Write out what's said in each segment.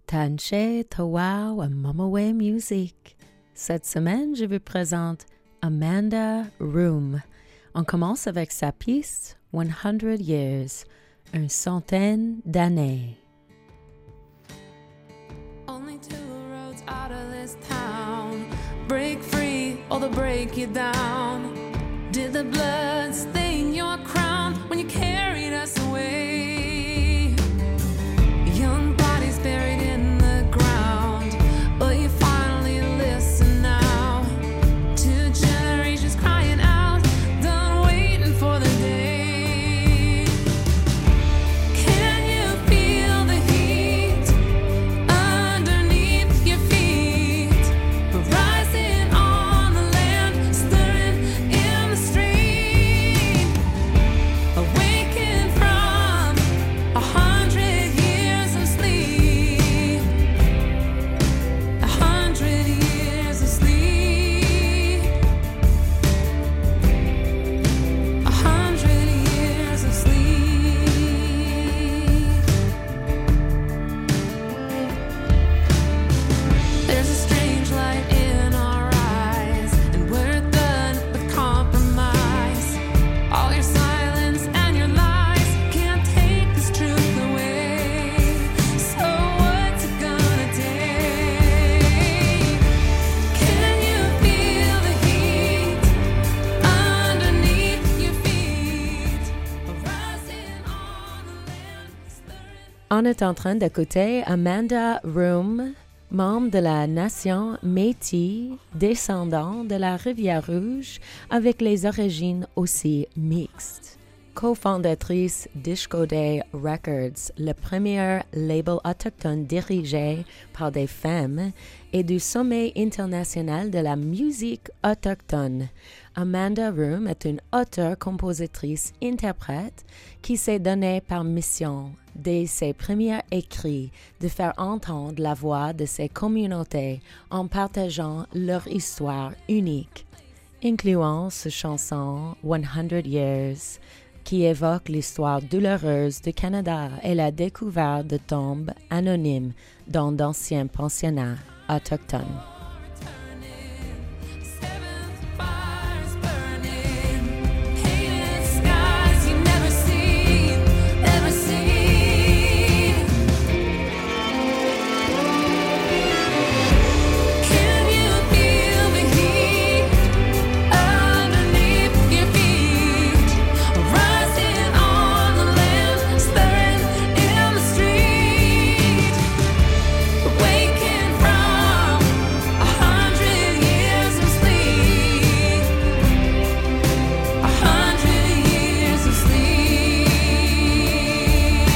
Tanche Tawau and Momaway Music. Cette semaine, je vous présente Amanda Room. On commence avec sa pièce 100 Years, une centaine d'années. Only two roads out of this town. Break free or they'll break you down. Did the blood stain your crown when you carried us away? Young bodies buried in the ground, but you finally listen now. Two generations crying out, done waiting for the day. Can you feel the heat underneath your feet? Rising on the land, stirring in the street. Awaken from 100 years of sleep. 100 years of sleep. 100 years of sleep. There's a strange light in our eyes, and we're done with compromise. All your silence and your lies can't take this truth away. So what's it gonna take? Can you feel the heat underneath your feet? Rising on the land, stirring. On est en train d'écouter Amanda Room, membre de la nation Métis, descendant de la Rivière-Rouge, avec les origines aussi mixtes. Co-fondatrice d'Ishkodeh Records, le premier label autochtone dirigé par des femmes, et du Sommet international de la musique autochtone. Amanda Room est une auteure-compositrice-interprète qui s'est donnée par mission, dès ses premiers écrits, de faire entendre la voix de ses communautés en partageant leur histoire unique, incluant cette chanson 100 Years, qui évoque l'histoire douloureuse du Canada et la découverte de tombes anonymes dans d'anciens pensionnats autochtones. Seventh fires burning, painted skies you never seen, never seen. Can you feel the heat underneath your feet? Rising on the land, stirring in the street. Waking from 100 years of sleep. 100 years of sleep.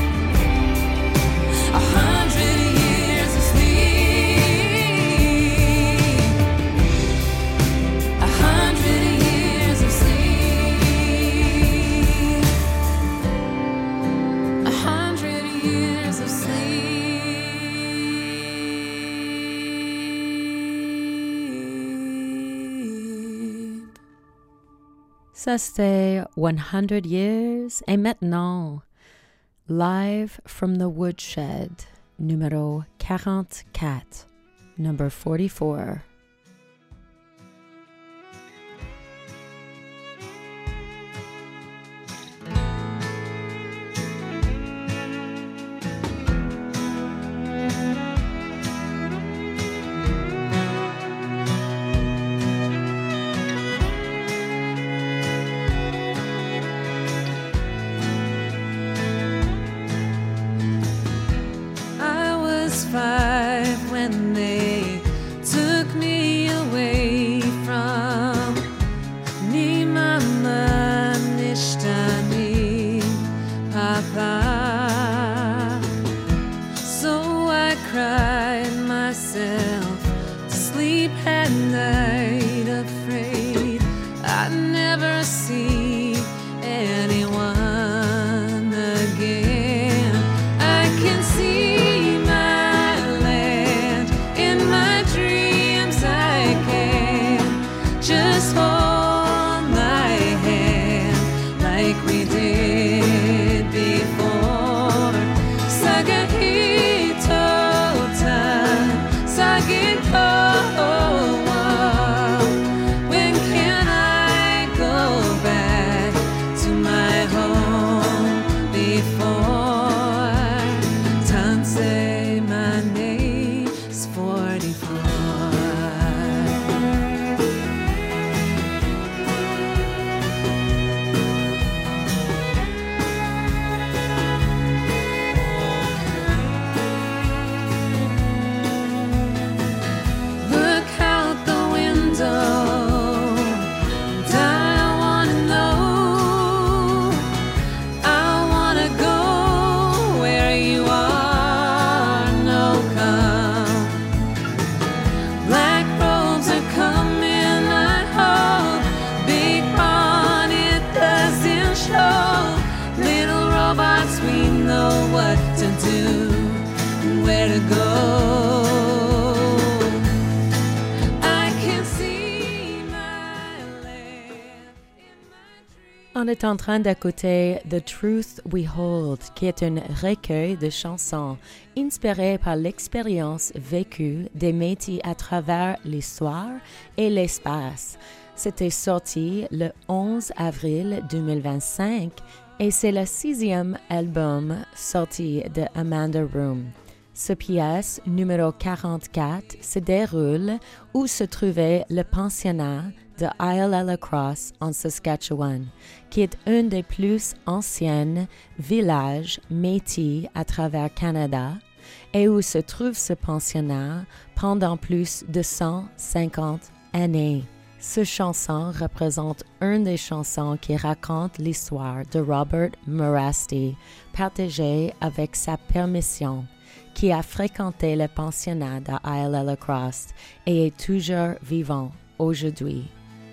100 years of sleep. 100 years of sleep. 100 years of sleep. Ça c'était 100 Years et maintenant Live from the Woodshed, numéro 44, number 44. I was 5 when they took me away from ni mama nishtani papa. So I cried myself to sleep at night, afraid I'd never see anyone again. I can see my land in my dreams. I can just hold my hand like we did before. Sagahito where to go. I can see my land in my dreams. On est en train d'écouter The Truth We Hold, qui est un recueil de chansons inspirées par l'expérience vécue des Métis à travers l'histoire et l'espace. C'était sorti le 11 avril 2025 et c'est le 6e album sorti de Amanda Room. Ce pièce numéro 44 se déroule où se trouvait le pensionnat de Isle-à-la-Crosse en Saskatchewan, qui est un des plus anciens villages Métis à travers Canada et où se trouve ce pensionnat pendant plus de 150 années. Cette chanson représente une des chansons qui raconte l'histoire de Robert Morasti, partagée avec sa permission, qui a fréquenté le pensionnat de Isle-à-la-Crosse et est toujours vivant aujourd'hui.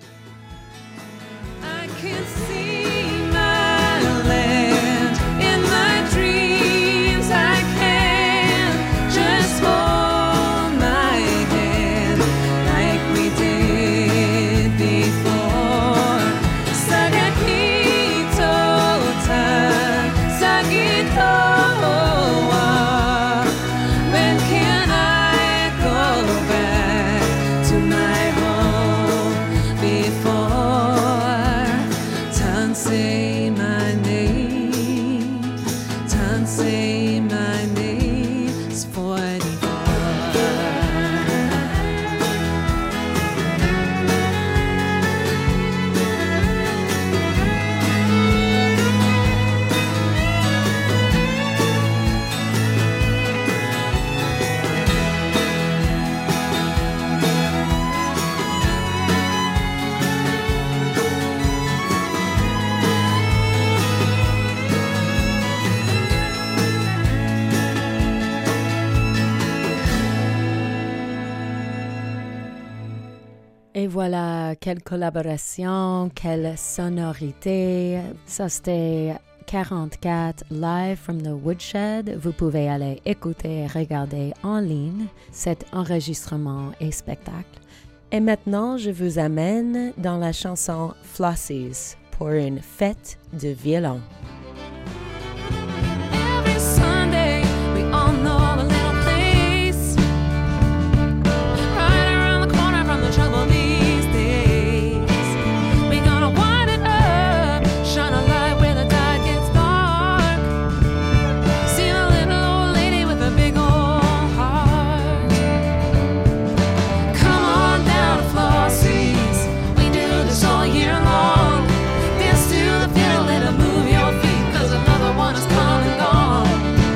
I can see my land in my dreams. I can just hold my hand like we did before. Sagakito ta, sagito. When can I go back to my home before? Say my name, say my name, it's 44. Et voilà, quelle collaboration, quelle sonorité. Ça, c'était 44 Live from the Woodshed. Vous pouvez aller écouter et regarder en ligne cet enregistrement et spectacle. Et maintenant, je vous amène dans la chanson Flossies pour une fête de violon. Every Sunday, we all know the little place right around the corner from the trouble these days. We gonna wind it up, shine a light where the tide gets dark. See the little old lady with a big old heart. Come on down to Flossie's, we do this all year long. Dance to the fiddle, let it move your feet, 'cause another one is come and gone.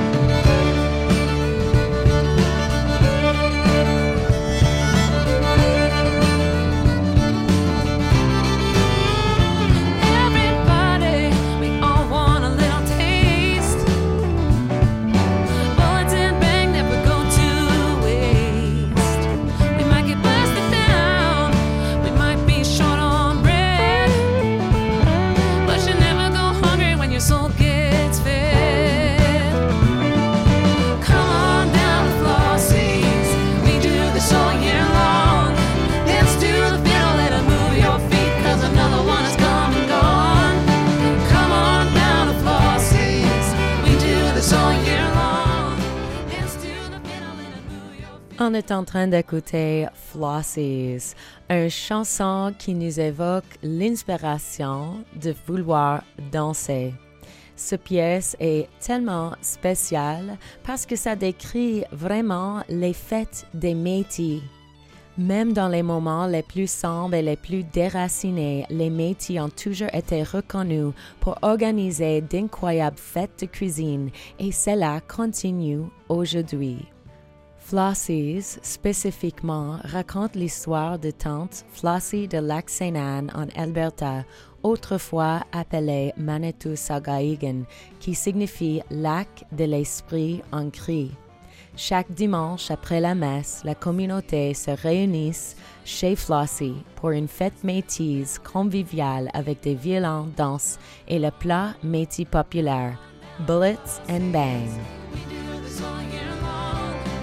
Everybody, we all want a little taste. Bullets and bang never go to waste. We might get blasted down, we might be short on bread, but you never go hungry when your soul gets fed. Come on down to Flossie's, we do this all year long. Dance to the fiddle, let it move your feet, 'cause another one is come and gone. Come on down to Flossie's, we do this all year long. Dance to the fiddle, let it move your feet. On est en train d'écouter Flossies, une chanson qui nous évoque l'inspiration de vouloir danser. Cette pièce est tellement spéciale parce que ça décrit vraiment les fêtes des Métis. Même dans les moments les plus sombres et les plus déracinés, les Métis ont toujours été reconnus pour organiser d'incroyables fêtes de cuisine et cela continue aujourd'hui. Flossies, spécifiquement, raconte l'histoire de tante Flossie de Lac-Sainte-Anne en Alberta, autrefois appelée Manitou-Sagahigan, qui signifie lac de l'esprit en cri. Chaque dimanche après la messe, la communauté se réunit chez Flossie pour une fête métisse conviviale avec des violons, danses et le plat métis populaire, Bullets and Bang. We do this all year long.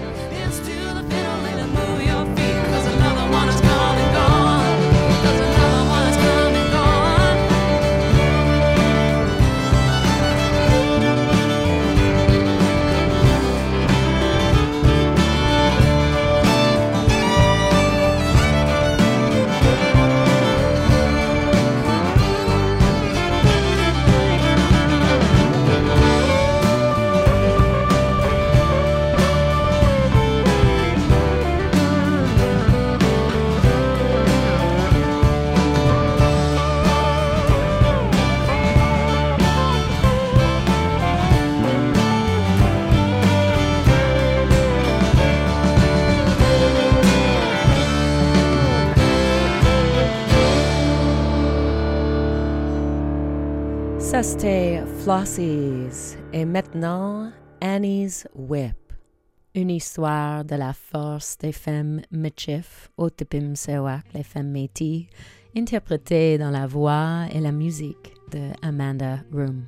Ça, c'était Flossies. Et maintenant, Annie's Whip. Une histoire de la force des femmes Michif, Otipim Sewak, les femmes Métis, interprétée dans la voix et la musique de Amanda Room.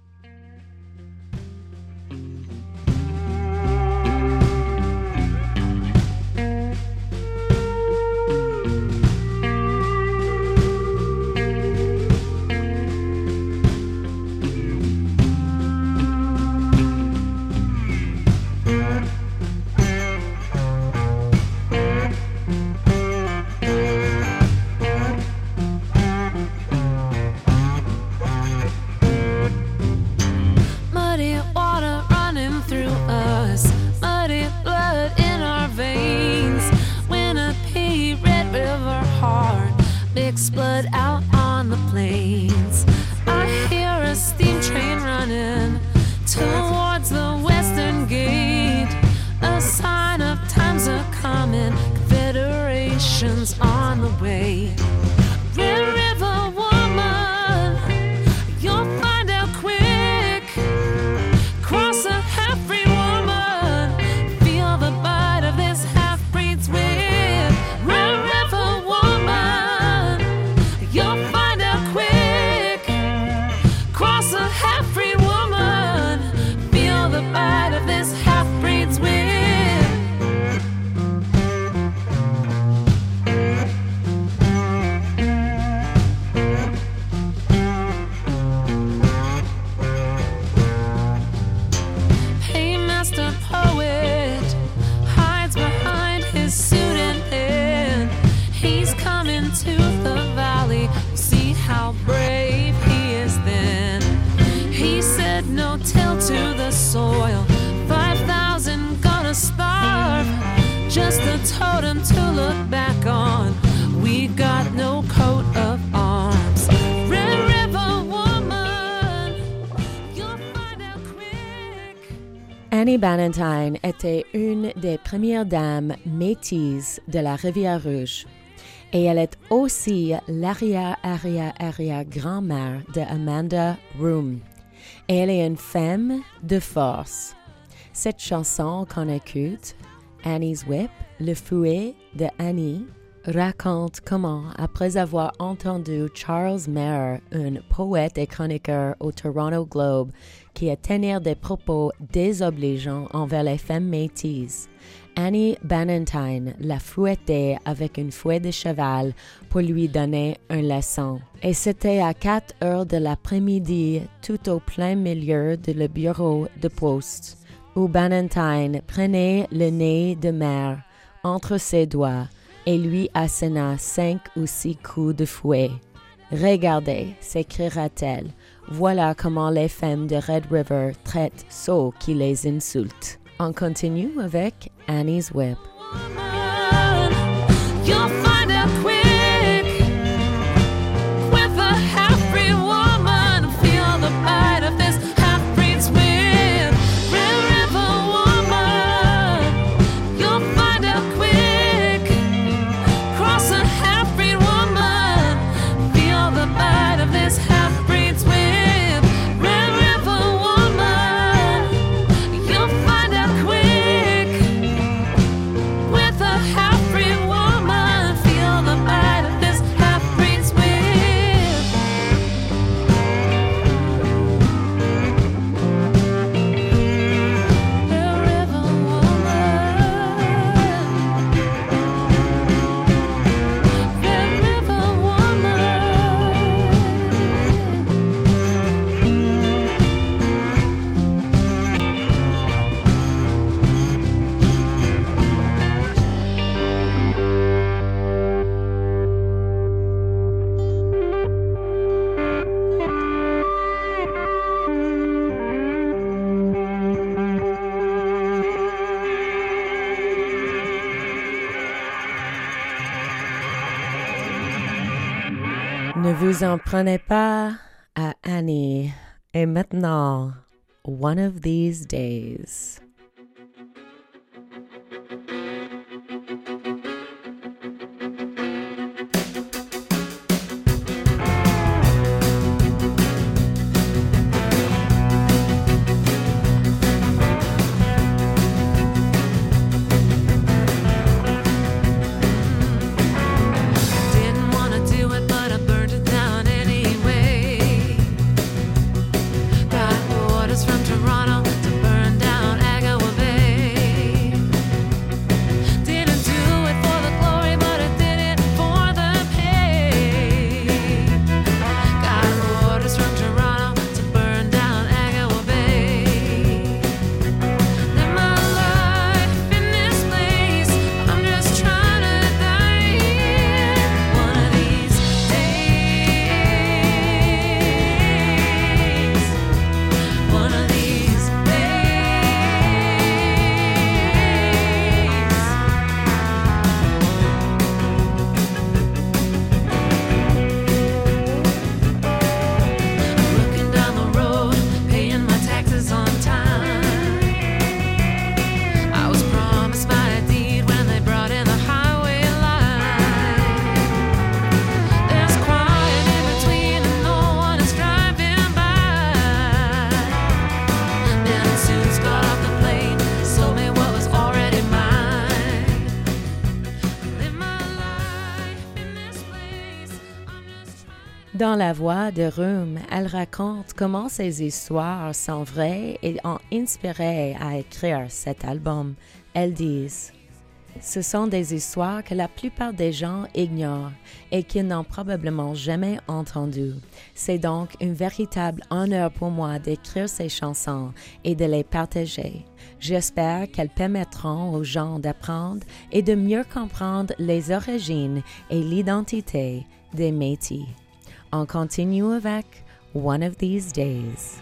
Blood out on the plains. I hear a steam train running towards the western gate. A sign of times are coming, confederation's on the way. Red River woman, you'll find out quick. Cross a half-breed woman, feel the bite of this half-breed's whip. Red River woman, you'll find out quick. Cross a half-breed woman, feel the bite of this half-breed's whip. Paymaster poet hides behind his suit and pen. He's coming to the valley, we'll see how brave he is then. He said no till to the soil, 5,000 gonna starve. Just a totem to look back on, we got no coat of arms. Red River woman, you'll find out quick. Annie Bannatyne était une des premières dames métises de la Rivière-Rouge. Et elle est aussi l'arrière-grand-mère de Amanda Room. Et elle est une femme de force. Cette chanson qu'on écoute, Annie's Whip, le fouet de Annie, raconte comment, après avoir entendu Charles Maher, un poète et chroniqueur au Toronto Globe, qui a tenu des propos désobligeants envers les femmes métises, Annie Bannatyne l'a fouetté avec une fouet de cheval pour lui donner une leçon. Et c'était à 4 heures de l'après-midi, tout au plein milieu de le bureau de poste, où Bannatyne prenait le nez de Maher entre ses doigts et lui asséna 5 ou 6 coups de fouet. « Regardez, s'écriera-t-elle, voilà comment les femmes de Red River traitent ceux qui les insultent. » On continue avec Annie's Whip. You'll find out quick. With a half-breed woman, feel the bite of this half-breed's whip. Red River woman, you'll find out quick. Cross a half-breed woman, feel the bite of this half-breed's whip. Red River woman, you'll find out quick. With a half-breed woman, feel the bite of this half-breed's whip. Red River woman, Red River woman. Ne vous en prenez pas à Annie. Et maintenant, One of These Days. Dans la voix de Rum, elle raconte comment ces histoires sont vraies et ont inspiré à écrire cet album. Elles disent: ce sont des histoires que la plupart des gens ignorent et qu'ils n'ont probablement jamais entendues. C'est donc un véritable honneur pour moi d'écrire ces chansons et de les partager. J'espère qu'elles permettront aux gens d'apprendre et de mieux comprendre les origines et l'identité des Métis. On continue avec One of These Days.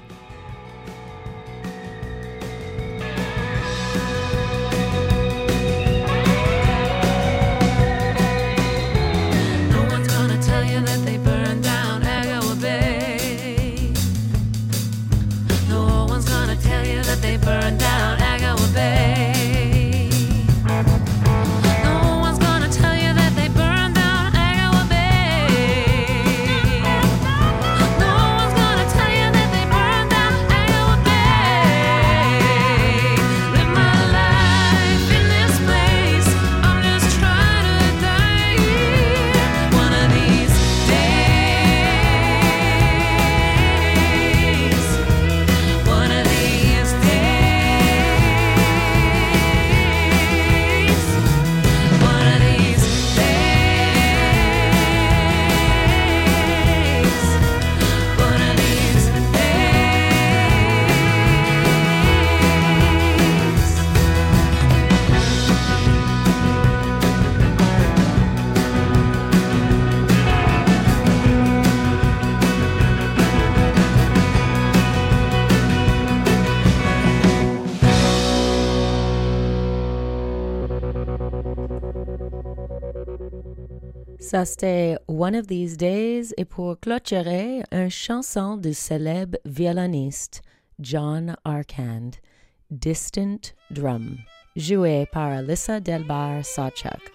Ça, c'était One of These Days, et pour clôturer, une chanson du célèbre violoniste John Arcand, Distant Drum, jouée par Alyssa Delbar-Sawchuk.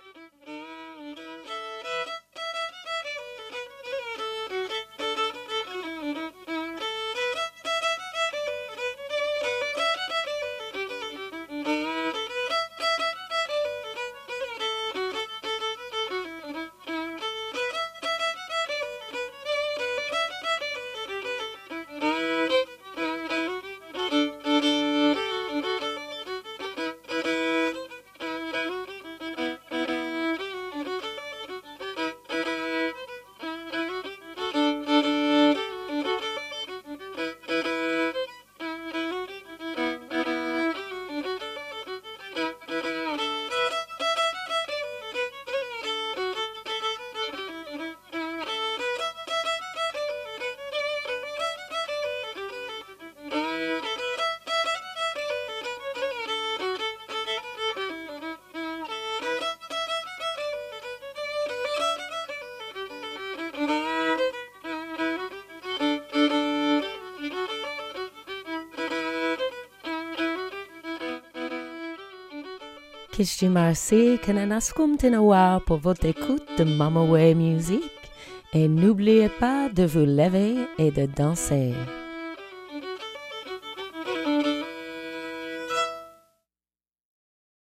Kishti merci Kananaskum Tinawa pour votre écoute de Mama Way Music, et n'oubliez pas de vous lever et de danser.